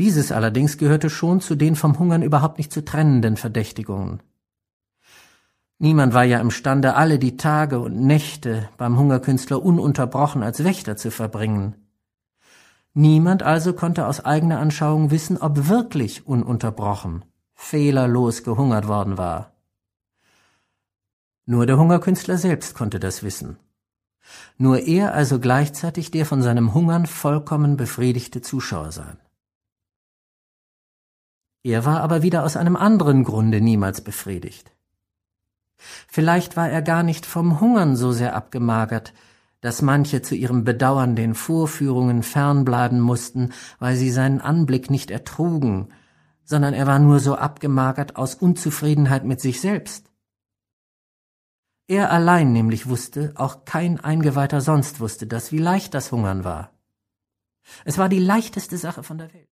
Dieses allerdings gehörte schon zu den vom Hungern überhaupt nicht zu trennenden Verdächtigungen. Niemand war ja imstande, alle die Tage und Nächte beim Hungerkünstler ununterbrochen als Wächter zu verbringen. Niemand also konnte aus eigener Anschauung wissen, ob wirklich ununterbrochen, fehlerlos gehungert worden war. Nur der Hungerkünstler selbst konnte das wissen. Nur er also gleichzeitig der von seinem Hungern vollkommen befriedigte Zuschauer sein. Er war aber wieder aus einem anderen Grunde niemals befriedigt. Vielleicht war er gar nicht vom Hungern so sehr abgemagert, dass manche zu ihrem Bedauern den Vorführungen fernbleiben mussten, weil sie seinen Anblick nicht ertrugen, sondern er war nur so abgemagert aus Unzufriedenheit mit sich selbst. Er allein nämlich wusste, auch kein Eingeweihter sonst wusste das, wie leicht das Hungern war. Es war die leichteste Sache von der Welt.